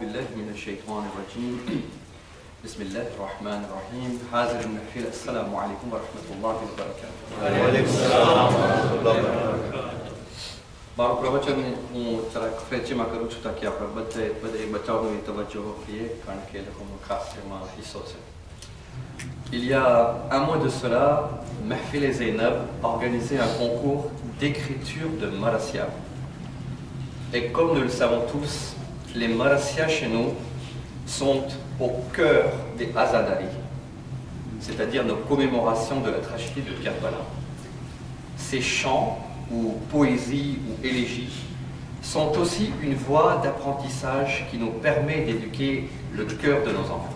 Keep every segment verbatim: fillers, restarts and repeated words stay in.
بالله من الشيطان الرجيم بسم الله الرحمن الرحيم حاضر المحفل السلام عليكم ورحمة الله وبركاته. وعليكم السلام ورحمة الله وبركاته. बारो प्रवचन हूँ जरा फ्रेंची में करूँ छुटा क्या पर बच्चे बच्चे बच्चों में तवज्जो किए कारण के लोगों में खास में हिस्सों से il y a un mois de cela, Mahfil et Zainab organisait un concours d'écriture de Marassia. Et comme nous le savons tous, les Marassia chez nous sont au cœur des Azadari, c'est-à-dire nos commémorations de la tragédie de Karbala. Ces chants ou poésie ou élégie sont aussi une voie d'apprentissage qui nous permet d'éduquer le cœur de nos enfants.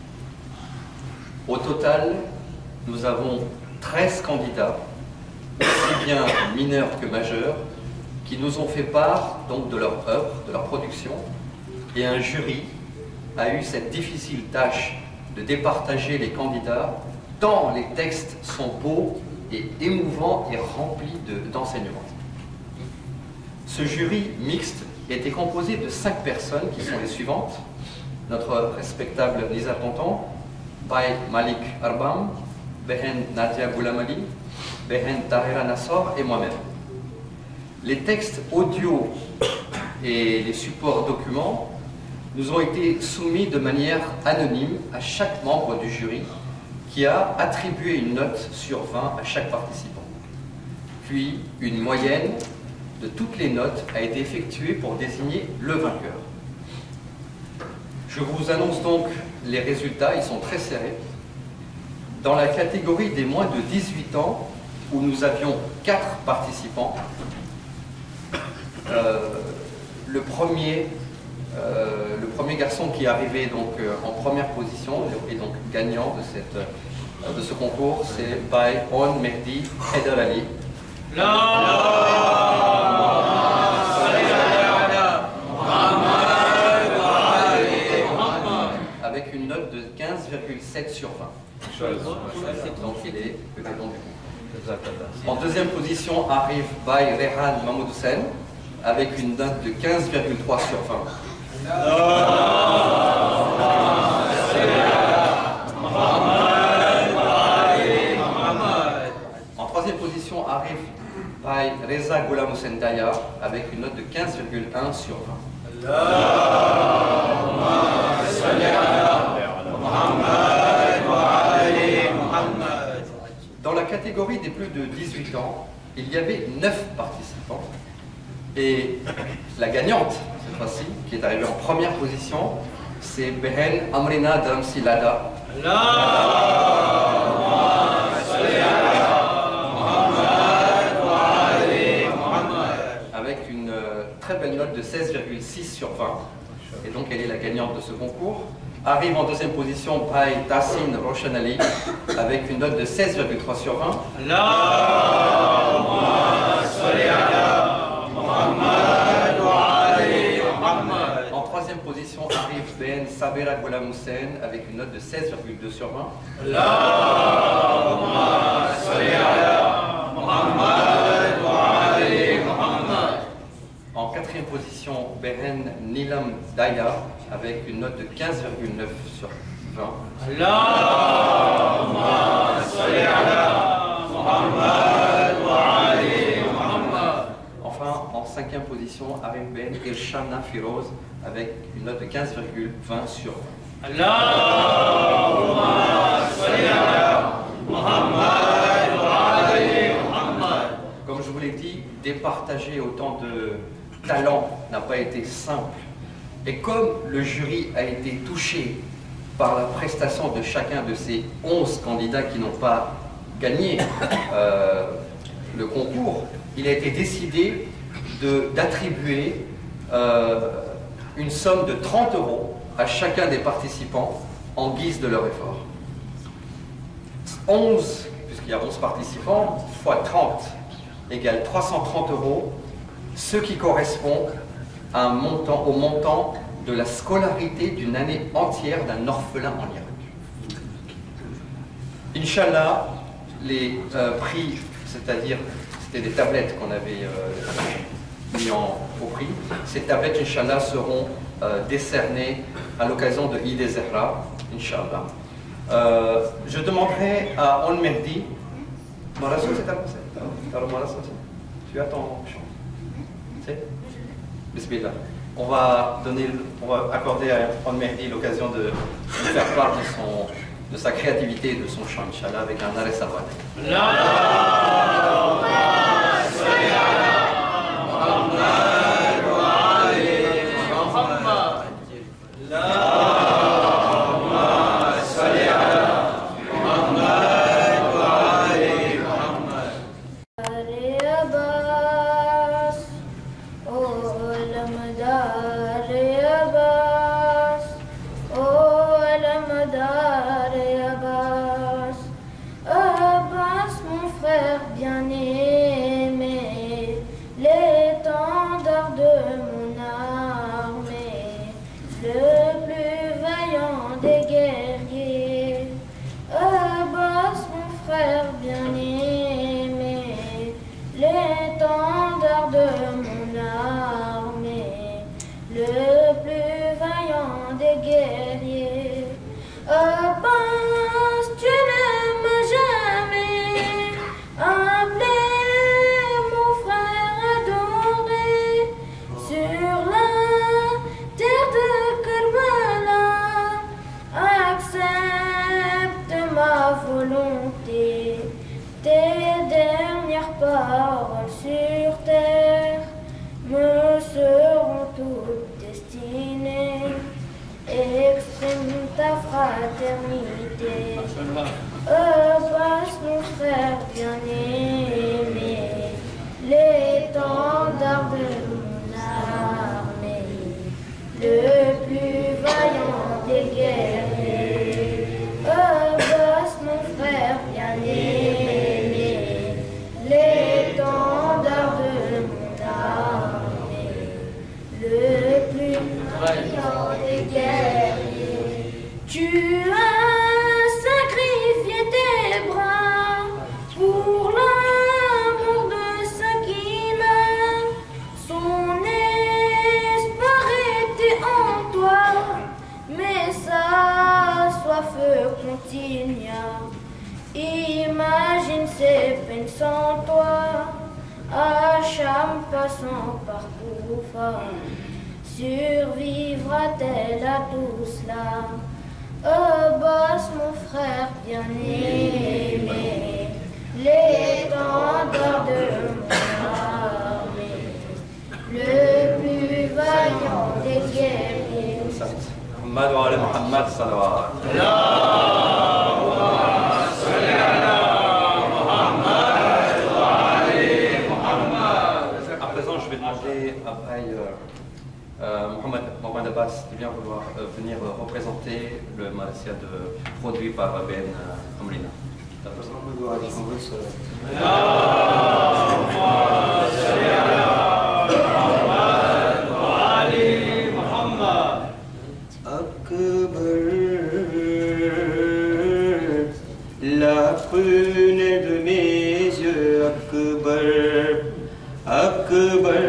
Au total, nous avons treize candidats, aussi bien mineurs que majeurs, qui nous ont fait part donc de leur œuvre, de leur production, et un jury a eu cette difficile tâche de départager les candidats tant les textes sont beaux et émouvant et rempli d'enseignements. Ce jury mixte était composé de cinq personnes qui sont les suivantes. Notre respectable Lisa Tonton, Bay Malik Arbam, Behen Nadia Goulamali, Behen Tahira Nassor et moi-même. Les textes audio et les supports documents nous ont été soumis de manière anonyme à chaque membre du jury qui a attribué une note sur vingt à chaque participant. Puis, une moyenne de toutes les notes a été effectuée pour désigner le vainqueur. Je vous annonce donc les résultats, ils sont très serrés. Dans la catégorie des moins de dix-huit ans, où nous avions quatre participants, euh, le premier Euh, le premier garçon qui est arrivé donc, euh, en première position et donc gagnant de, cette, euh, de ce concours, c'est Bay On Mehdi Haider Ali. Avec une note de quinze virgule sept sur vingt. Donc il est le gagnant du concours. En deuxième position arrive Bay Rehan Mahmoud Hussein avec une note de quinze virgule trois sur vingt. En troisième position arrive Bay Reza Ghulam Hussein Daya avec une note de quinze virgule un sur vingt. Dans la catégorie des plus de dix-huit ans, il y avait neuf participants. Et la gagnante, cette fois-ci, qui est arrivée en première position, c'est Behen Amrina Dramsi Lada. Avec une euh, très belle note de seize virgule six sur vingt. Et donc elle est la gagnante de ce concours. Arrive en deuxième position Bay Tassin Roshan Ali avec une note de seize virgule trois sur vingt. En troisième position arrive Ben Sabera Ghulam Hussein avec une note de seize virgule deux sur vingt. En quatrième position, Behen Nilam Daya avec une note de quinze virgule neuf sur vingt. Enfin, en cinquième position, arrive Ben Irshana Firoz avec une note de quinze virgule vingt sur vingt. Comme je vous l'ai dit, départager autant de talents n'a pas été simple. Et comme le jury a été touché par la prestation de chacun de ces onze candidats qui n'ont pas gagné euh, le concours, il a été décidé d'attribuer euh, une somme de trente euros à chacun des participants en guise de leur effort. onze, puisqu'il y a onze participants, fois trente égale trois cent trente euros, ce qui correspond à un montant, au montant de la scolarité d'une année entière d'un orphelin en Irak. Inch'Allah, les euh, prix, c'est-à-dire c'était des tablettes qu'on avait euh, mis en, au prix, ces tablettes, Inch'Allah, seront euh, décerner à l'occasion de Eid el-Zahra, Inch'Allah. Euh, je demanderai à On Mehdi. Marasso, c'est ta Tu as ton chant. C'est Bismillah. On va, donner, on va accorder à On Mehdi l'occasion de, de faire part de, son, de sa créativité et de son chant, Inch'Allah, avec un arrêt salawat. Fraternité, Abbas mon frère bien-aimé, l'étendard de mon armée, le plus vaillant des guerriers. Abbas mon frère bien-aimé, l'étendard de mon armée, le plus vaillant des guerriers. Tu as sacrifié tes bras pour l'amour de Sakina. Son espoir était en toi, mais sa soif continua. Imagine ses peines sans toi, Hacham passant par Koufa. Survivra-t-elle à tout cela? Abbas, mon frère bien-aimé, l'étendard de mon armée, le plus vaillant des guerriers. Muhammad wa ala Muhammad salawat. À présent, je vais demander à Braille Euh, Mohamed, Mohamed Abbas, de bien vouloir euh, venir euh, représenter le Malaysia de, produit par Ben euh, Amrina. La prunelle de mes yeux, Akbar, Akbar.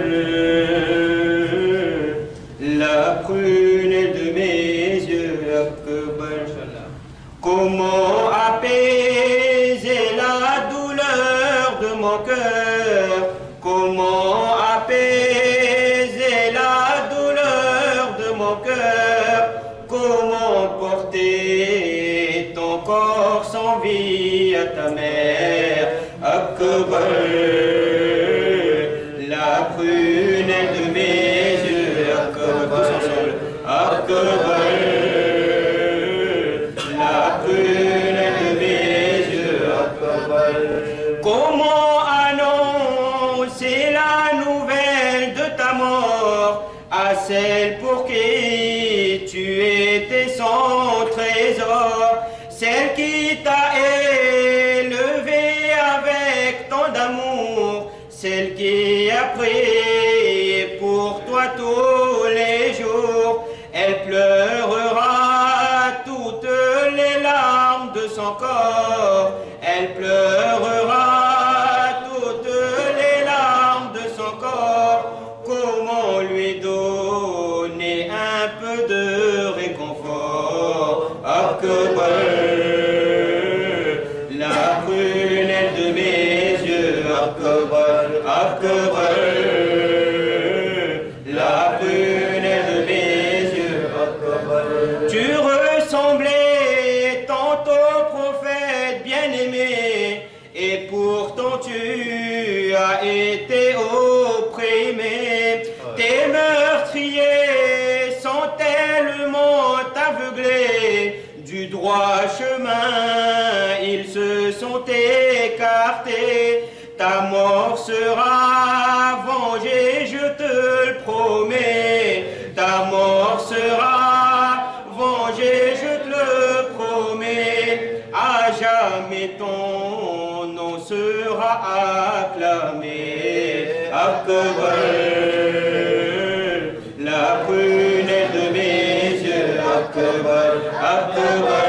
La prunelle de mes yeux, Akbar. Comment apaiser la douleur de mon cœur? Comment apaiser la douleur de mon cœur? Comment porter ton corps sans vie à ta mère, Akbar? La prunelle de mes yeux, Akbar, Akbar. La prunelle de mes yeux, Akbar. Comment annoncer la nouvelle de ta mort à celle pour qui tu étais son trésor, celle qui t'a élevé avec tant d'amour, celle qui a prié pour toi tous les jours. Elle pleurera toutes les larmes de son corps, elle pleurera toutes les larmes de son corps. Comment lui donner un du droit chemin, ils se sont écartés. Ta mort sera vengée, je te le promets. Ta mort sera vengée, je te le promets. À jamais ton nom sera acclamé. Akbar, la prunelle de mes yeux. Akbar, Akbar.